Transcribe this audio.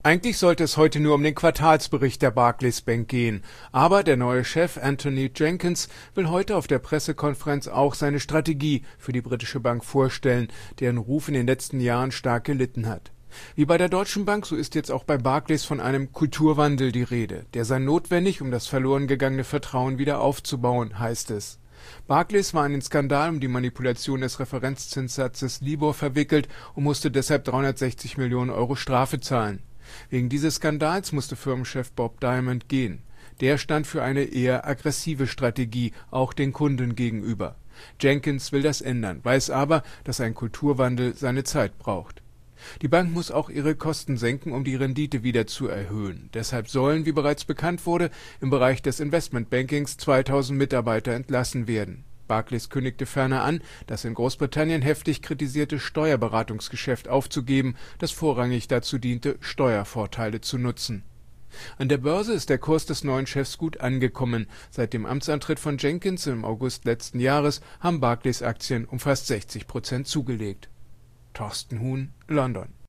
Eigentlich sollte es heute nur um den Quartalsbericht der Barclays Bank gehen, aber der neue Chef Anthony Jenkins will heute auf der Pressekonferenz auch seine Strategie für die britische Bank vorstellen, deren Ruf in den letzten Jahren stark gelitten hat. Wie bei der Deutschen Bank, so ist jetzt auch bei Barclays von einem Kulturwandel die Rede. Der sei notwendig, um das verloren gegangene Vertrauen wieder aufzubauen, heißt es. Barclays war in den Skandal um die Manipulation des Referenzzinssatzes Libor verwickelt und musste deshalb 360 Millionen Euro Strafe zahlen. Wegen dieses Skandals musste Firmenchef Bob Diamond gehen. Der stand für eine eher aggressive Strategie, auch den Kunden gegenüber. Jenkins will das ändern, weiß aber, dass ein Kulturwandel seine Zeit braucht. Die Bank muss auch ihre Kosten senken, um die Rendite wieder zu erhöhen. Deshalb sollen, wie bereits bekannt wurde, im Bereich des Investmentbankings 2000 Mitarbeiter entlassen werden. Barclays kündigte ferner an, das in Großbritannien heftig kritisierte Steuerberatungsgeschäft aufzugeben, das vorrangig dazu diente, Steuervorteile zu nutzen. An der Börse ist der Kurs des neuen Chefs gut angekommen. Seit dem Amtsantritt von Jenkins im August letzten Jahres haben Barclays Aktien um fast 60% zugelegt. Thorsten Huhn, London.